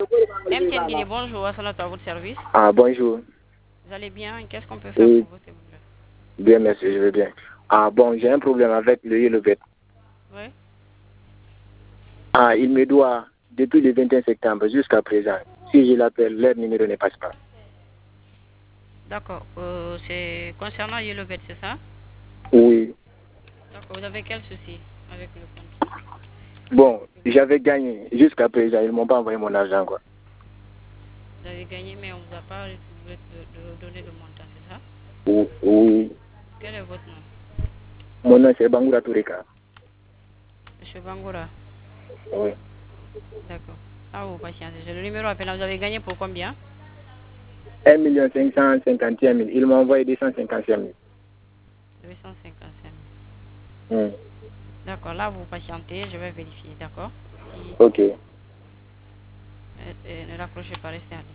MTN Guinée, bonjour, à votre service. Ah, bonjour. Vous allez bien? Qu'est-ce qu'on peut faire Oui, pour vous, s'il vous plaît? bien, merci, je vais bien. Ah, bon, j'ai un problème avec le Yellowbet. Oui. Ah, il me doit, depuis le 21 septembre jusqu'à présent, si je l'appelle, leur numéro ne passe pas. D'accord. C'est concernant YellowBet, c'est ça? Oui. D'accord. Vous avez quel souci avec le compte? Bon, j'avais gagné. Jusqu'à présent, ils ne m'ont pas envoyé mon argent, quoi. Vous avez gagné, mais on ne vous a pas donné le montant, c'est ça? Oui. Quel est votre nom? Mon nom, c'est Bangoura Toureka. Monsieur Bangoura. Oui. D'accord. Ah, vous patientez. J'ai le numéro appelant. Vous avez gagné pour combien? 1 551 000. Ils m'ont envoyé 255 000. 255 000. Hmm. D'accord. Là, vous patientez. Je vais vérifier. D'accord? Si, Ok. ne raccrochez pas, restez en ligne.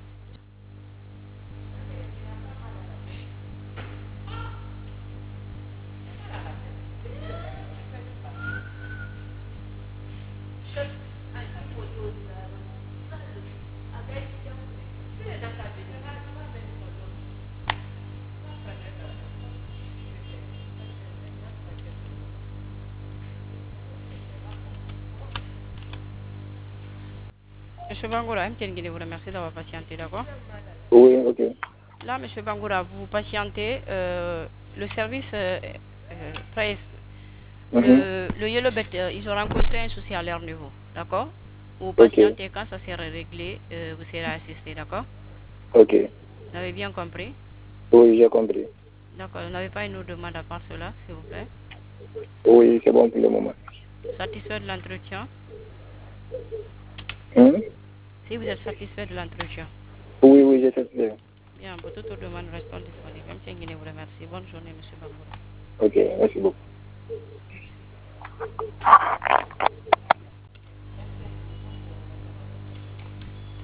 Monsieur Bangoura, MTN Guinée vous remercie d'avoir patienté, d'accord? Oui, ok. Là, Monsieur Bangoura, vous patientez. Le service presse. Mhm. Le Yellowbet, ils ont rencontré un souci à leur niveau, d'accord? Vous Ok. patientez, quand ça sera réglé, vous serez assisté, d'accord? Ok. Vous avez bien compris? Oui, j'ai compris. D'accord, vous n'avez pas une autre demande à part cela, s'il vous plaît? Oui, c'est bon pour le moment. Satisfait de l'entretien? Hmm? Si vous êtes satisfait de l'entretien, Oui, oui, j'ai fait. bien, pour toute autre demande, restons disponibles. Même si vous remercie. Bonne journée, Monsieur Bangoura. Ok, merci beaucoup. Merci.